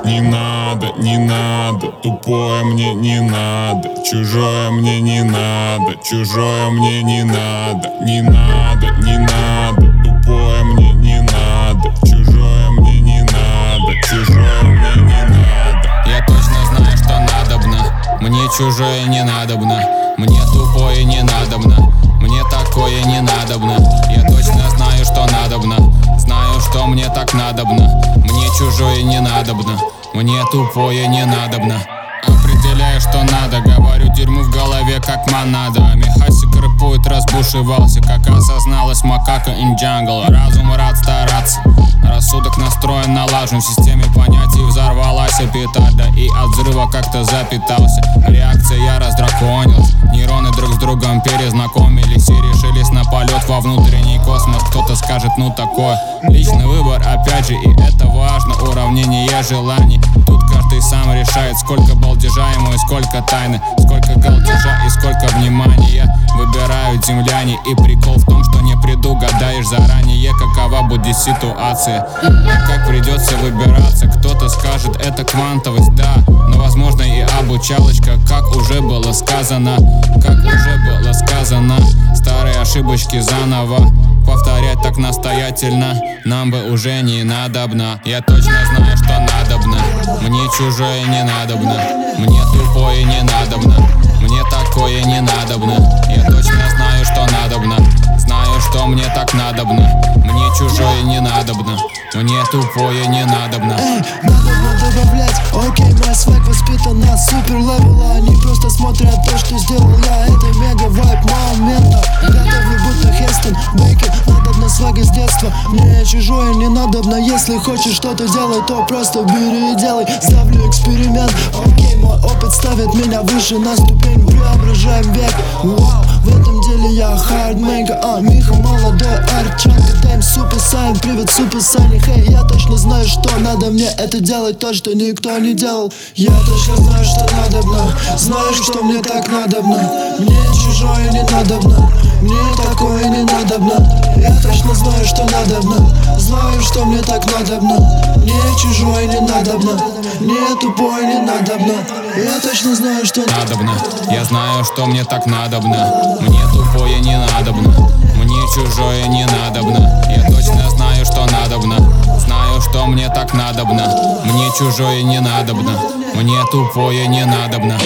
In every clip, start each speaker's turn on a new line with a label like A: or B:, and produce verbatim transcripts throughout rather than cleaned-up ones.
A: Не надо, не надо, тупое мне не надо, чужое мне не надо, чужое мне не надо, не надо, не надо, тупое мне не надо, чужое мне не надо, чужое мне не надо.
B: Я точно знаю, что надобно, мне чужое не надобно, мне тупое не надобно, мне такое не надобно. Я точно знаю, что надобно, знаю, что мне так надобно, мне чужое не надобно, мне тупое не надобно. Определяю, что надо, говорю дерьму в голове, как монада. Михасик рэпует, разбушевался, как осозналась макака in jungle. Разум рад стараться, рассудок настроен налажен, в системе понятий взорвалась петарда, и от взрыва как-то запитался. Реакция я раздраконилась, нейроны друг с другом перезнакомились и решились на полет во внутренний космос. Кто-то скажет, ну такое личный выбор, опять же, и это важно. Уравнение желаний, тут каждый сам решает, сколько балдежа ему и сколько тайны, сколько галдежа и сколько внимания выбирают земляне. И прикол в том, что не предугадаешь заранее, какова будет ситуация, как придется выбираться. Кто-то скажет, это квантовость, да, но возможно и обучалочка, как уже было сказано, как уже было сказано. Старые ошибочки заново повторять так настоятельно нам бы уже не надобно. Я точно знаю, что надобно, мне чужое не надобно, мне тупое не надобно, мне такое не надобно. Я точно знаю, что надобно, знаю, что мне так надобно, мне чужое не надобно, мне тупое не надобно.
C: Эй, надо добавлять, окей, мой свайк воспитан на супер левела. Они просто смотрят то, что сделал я. Это мега вайп момента. Готовлю будто Хестон Бейкер. Надобно свага с детства, мне чужое не надобно. Если хочешь что-то делать, то просто бери и делай. Ставлю эксперимент, окей, мой опыт ставит меня выше на ступень. Преображаем век, вау, в этом деле я хардмейкер. А, Миха молодой, арчанка, тайм, супер сайн. Привет, супер сайн, хей, я точно знаю, что надо мне это делать, то, что никто не делал. Я точно знаю, что надобно, знаю, что мне так надобно, мне чужое не надобно, мне такое не надобно. Я точно знаю, что надобно, знаю, что мне так надобно, мне чужое не надобно, мне тупое не надобно. Я точно знаю, что
B: надобно, я знаю, что мне так надобно, мне тупое не надобно, мне чужое не надобно. Я точно знаю, что надобно, знаю, что мне так надобно, мне чужое не надобно, мне тупое не надобно.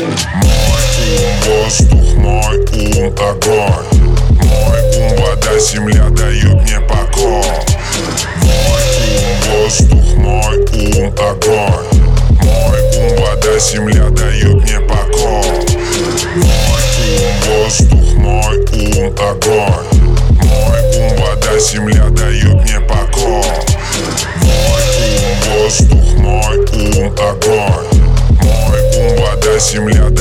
A: Мой ум воздух, мой ум огонь, мой ум вода, земля дает мне покой. Мой ум воздух, мой ум огонь, мой ум вода, земля дает мне покой. Мой ум воздух, мой ум огонь, мой ум вода, земля дает мне покой. Мой ум воздух, мой ум огонь, мой ум вода, земля дает